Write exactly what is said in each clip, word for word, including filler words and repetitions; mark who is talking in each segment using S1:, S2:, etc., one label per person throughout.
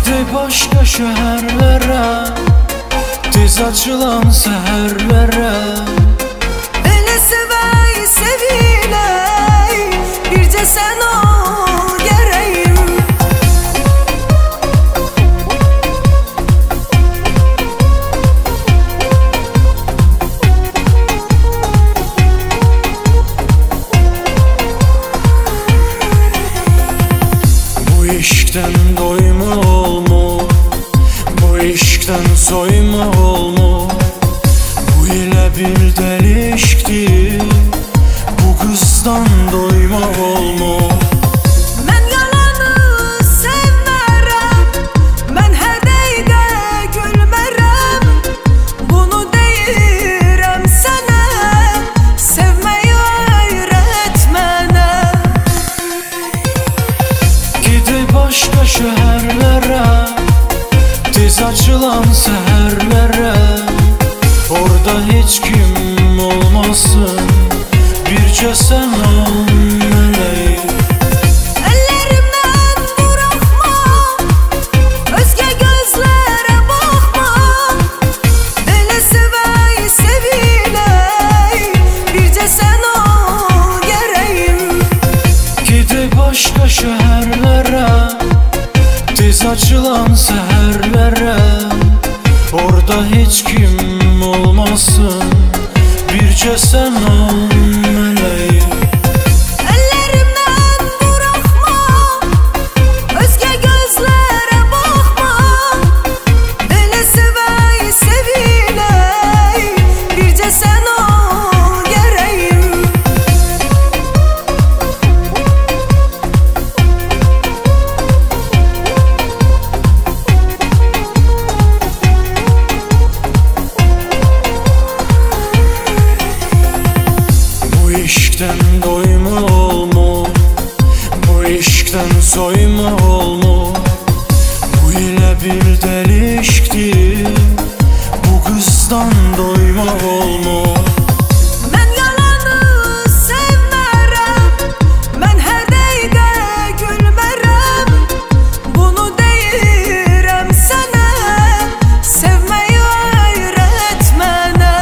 S1: Gedək başqa şəhərlərə, tez açılan səhərlərə.
S2: Elə sevək, sevilək, bircə sən ol gərəyim.
S1: Bu işkdən doyma olmu, bu işkdən soyma olmu. Bu elə bir dəli işkdir, bu qızdan doyma olmu.
S2: Mən yalanı sevmərəm, mən hər dəqiqə gülmərəm. Bunu deyirəm sənə, sevməyi öyrət mənə.
S1: Gedək başqa şəhərlərə, tez açılan səhərlərə. Orada heç kim olmasın, bircə sən ol mələk.
S2: Əllərimdən buraxma, özgə gözlərə baxma. Elə sevək, sevilək, bircə sən ol gərəyim.
S1: Gedək başqa şəhərlərə, tez açılan səhərlərə. Orada heç kim olmasın, bircə sən ol mələk.
S2: Əllərimdən buraxma, özgə gözlərə baxma. Elə sevək, sevilək, bircə sən ol gərəyim.
S1: Bu işkdən doyma olmu, bu işkdən soyma olmu. Bu elə bir dəli işkdir, bu qızdan doyma olmu.
S2: Mən yalanı sevmərəm, mən hər dəqiqə gülmərəm. Bunu deyirəm sənə, sevməyi öyrət mənə.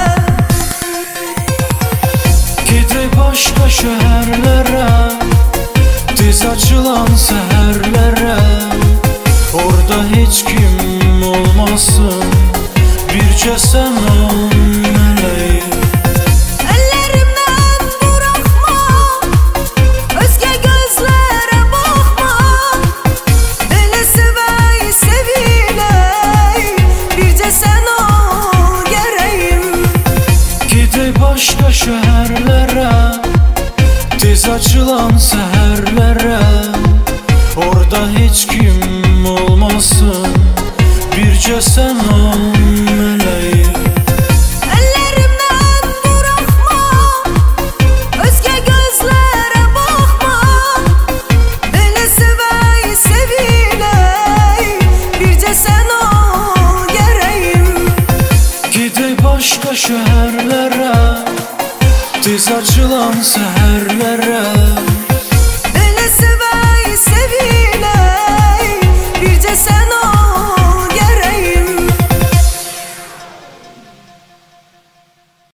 S1: Gedək başqa şəhərlərə, tez açılan səhərlərə. Orada heç kim olmasın, bircə sən ol mələk.
S2: Əllərimdən buraxma, özgə gözlərə baxma. Elə sevək, sevilək, bircə sən ol gərəyim.
S1: Gedək başqa şəhərlərə, tez açılan səhərlərə. Orada heç kim olmasın, bircə sən ol mələk.
S2: Əllərimdən buraxma, özgə gözlərə baxma. Elə sevək, sevilək, bircə sən ol gərəyim.
S1: Gedək başqa şəhərlərə, tez açılan səhərlərə.